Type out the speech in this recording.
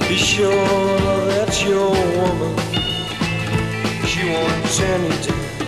Be sure that's your woman. She won't turn you down.